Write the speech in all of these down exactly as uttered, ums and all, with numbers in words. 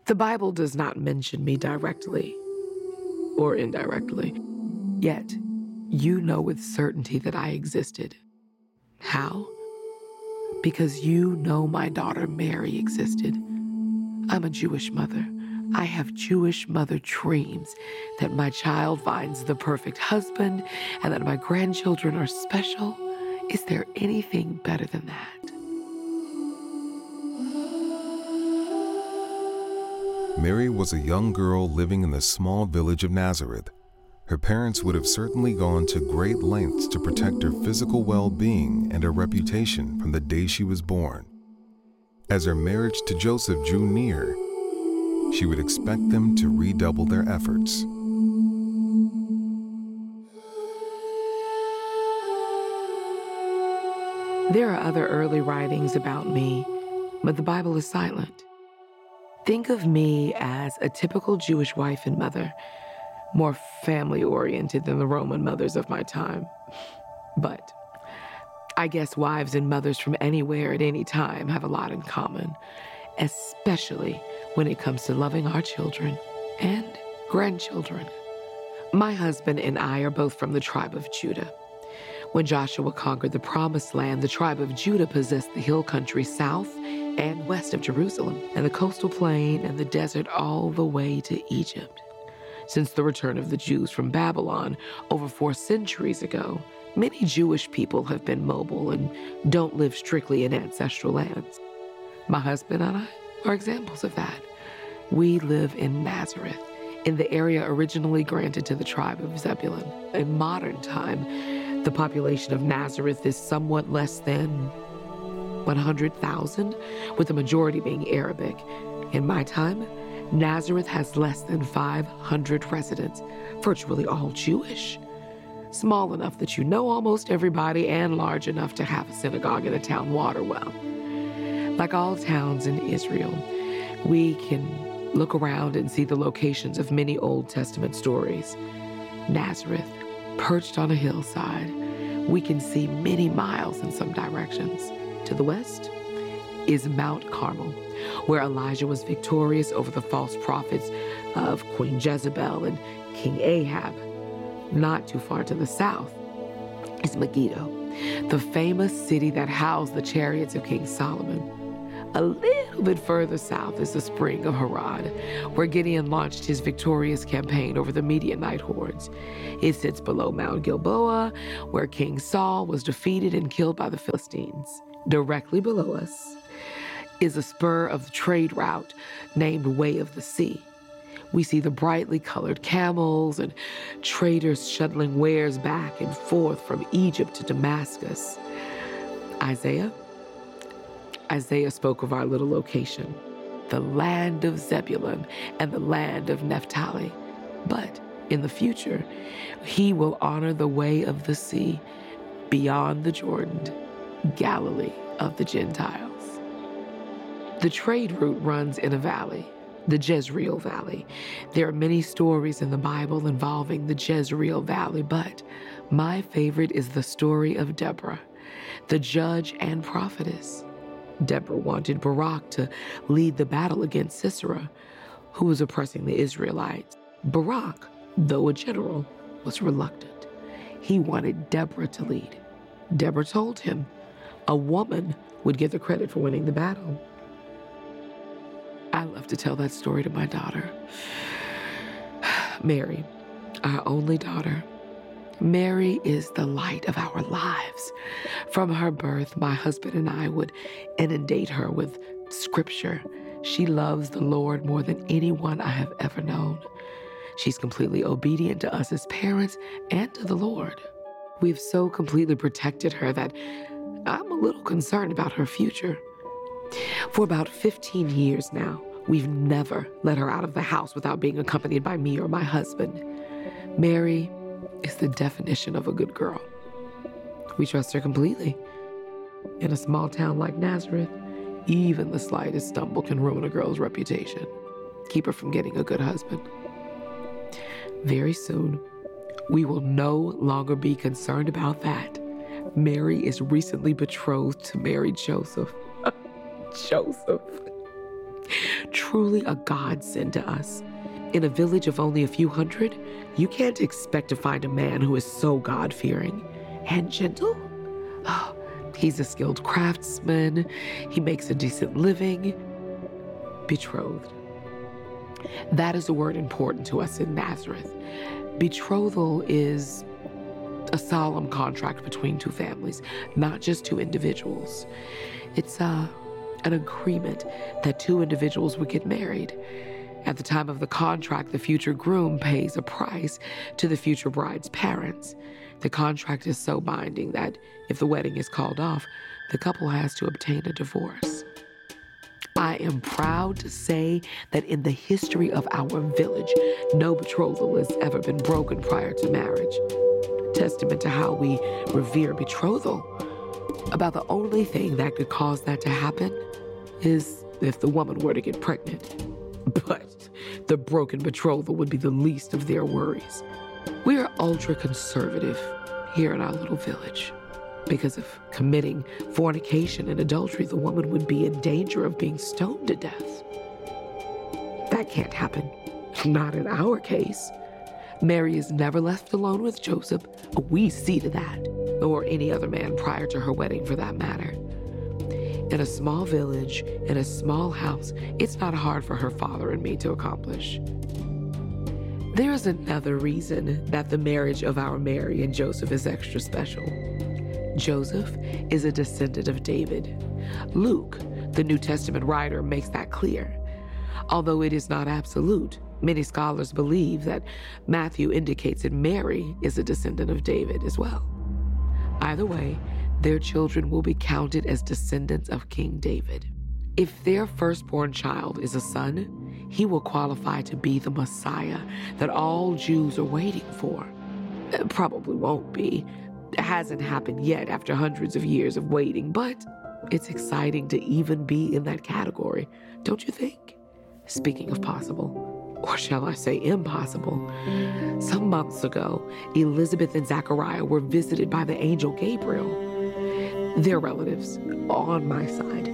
The Bible does not mention me directly or indirectly, yet you know with certainty that I existed. How? Because you know my daughter Mary existed. I'm a Jewish mother. I have Jewish mother dreams that my child finds the perfect husband and that my grandchildren are special. Is there anything better than that? Mary was a young girl living in the small village of Nazareth. Her parents would have certainly gone to great lengths to protect her physical well-being and her reputation from the day she was born. As her marriage to Joseph drew near, she would expect them to redouble their efforts. There are other early writings about me, but the Bible is silent. Think of me as a typical Jewish wife and mother, more family-oriented than the Roman mothers of my time. But I guess wives and mothers from anywhere at any time have a lot in common, especially when it comes to loving our children and grandchildren. My husband and I are both from the tribe of Judah. When Joshua conquered the Promised Land, the tribe of Judah possessed the hill country south and west of Jerusalem, and the coastal plain and the desert all the way to Egypt. Since the return of the Jews from Babylon over four centuries ago, many Jewish people have been mobile and don't live strictly in ancestral lands. My husband and I are examples of that. We live in Nazareth, in the area originally granted to the tribe of Zebulun. In modern time, the population of Nazareth is somewhat less than one hundred thousand, with the majority being Arabic. In my time, Nazareth has less than five hundred residents, virtually all Jewish. Small enough that you know almost everybody and large enough to have a synagogue and a town water well. Like all towns in Israel, we can look around and see the locations of many Old Testament stories. Nazareth, perched on a hillside, we can see many miles in some directions. To the west is Mount Carmel, where Elijah was victorious over the false prophets of Queen Jezebel and King Ahab. Not too far to the south is Megiddo, the famous city that housed the chariots of King Solomon. A little bit further south is the spring of Harod, where Gideon launched his victorious campaign over the Midianite hordes. It sits below Mount Gilboa, where King Saul was defeated and killed by the Philistines. Directly below us is a spur of the trade route named Way of the Sea. We see the brightly colored camels and traders shuttling wares back and forth from Egypt to Damascus. Isaiah? Isaiah spoke of our little location, the land of Zebulun and the land of Naphtali. But in the future, he will honor the Way of the Sea beyond the Jordan, Galilee of the Gentiles. The trade route runs in a valley, the Jezreel Valley. There are many stories in the Bible involving the Jezreel Valley, but my favorite is the story of Deborah, the judge and prophetess. Deborah wanted Barak to lead the battle against Sisera, who was oppressing the Israelites. Barak, though a general, was reluctant. He wanted Deborah to lead. Deborah told him a woman would get the credit for winning the battle. I love to tell that story to my daughter. Mary, our only daughter. Mary is the light of our lives. From her birth, my husband and I would inundate her with scripture. She loves the Lord more than anyone I have ever known. She's completely obedient to us as parents and to the Lord. We've so completely protected her that I'm a little concerned about her future. For about fifteen years now, we've never let her out of the house without being accompanied by me or my husband. Mary is the definition of a good girl. We trust her completely. In a small town like Nazareth, even the slightest stumble can ruin a girl's reputation, keep her from getting a good husband. Very soon, we will no longer be concerned about that. Mary is recently betrothed to marry Joseph. Joseph. Truly a godsend to us. In a village of only a few hundred, you can't expect to find a man who is so God-fearing and gentle. Oh, he's a skilled craftsman. He makes a decent living. Betrothed. That is a word important to us in Nazareth. Betrothal is a solemn contract between two families, not just two individuals. It's uh, an agreement that two individuals would get married. At the time of the contract, the future groom pays a price to the future bride's parents. The contract is so binding that if the wedding is called off, the couple has to obtain a divorce. I am proud to say that in the history of our village, no betrothal has ever been broken prior to marriage. Testament to how we revere betrothal. About the only thing that could cause that to happen is if the woman were to get pregnant. But the broken betrothal would be the least of their worries. We are ultra-conservative here in our little village. Because of committing fornication and adultery, the woman would be in danger of being stoned to death. That can't happen. Not in our case. Mary is never left alone with Joseph. We see to that. Or any other man prior to her wedding, for that matter. In a small village, in a small house, it's not hard for her father and me to accomplish. There is another reason that the marriage of our Mary and Joseph is extra special. Joseph is a descendant of David. Luke, the New Testament writer, makes that clear. Although it is not absolute, many scholars believe that Matthew indicates that Mary is a descendant of David as well. Either way, their children will be counted as descendants of King David. If their firstborn child is a son, he will qualify to be the Messiah that all Jews are waiting for. It probably won't be. It hasn't happened yet after hundreds of years of waiting, but it's exciting to even be in that category, don't you think? Speaking of possible, or shall I say impossible, some months ago, Elizabeth and Zachariah were visited by the angel Gabriel. They're relatives on my side.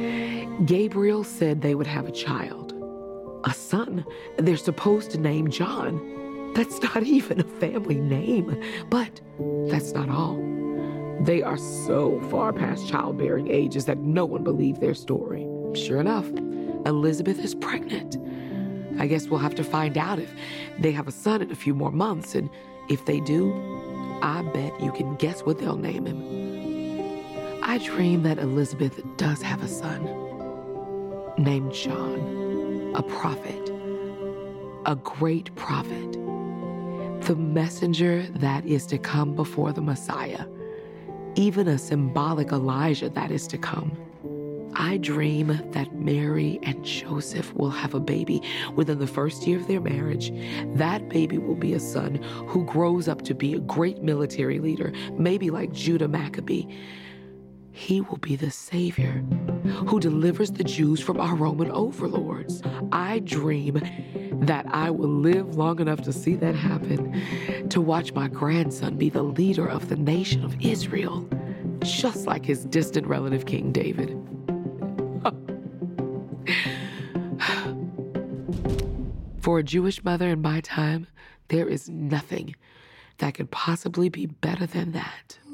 Gabriel said they would have a child, a son. They're supposed to name John. That's not even a family name, but that's not all. They are so far past childbearing ages that no one believed their story. Sure enough, Elizabeth is pregnant. I guess we'll have to find out if they have a son in a few more months, and if they do, I bet you can guess what they'll name him. I dream that Elizabeth does have a son named John, a prophet, a great prophet. The messenger that is to come before the Messiah, even a symbolic Elijah that is to come. I dream that Mary and Joseph will have a baby within the first year of their marriage. That baby will be a son who grows up to be a great military leader, maybe like Judah Maccabee. He will be the Savior who delivers the Jews from our Roman overlords. I dream that I will live long enough to see that happen, to watch my grandson be the leader of the nation of Israel, just like his distant relative King David. For a Jewish mother in my time, there is nothing that could possibly be better than that.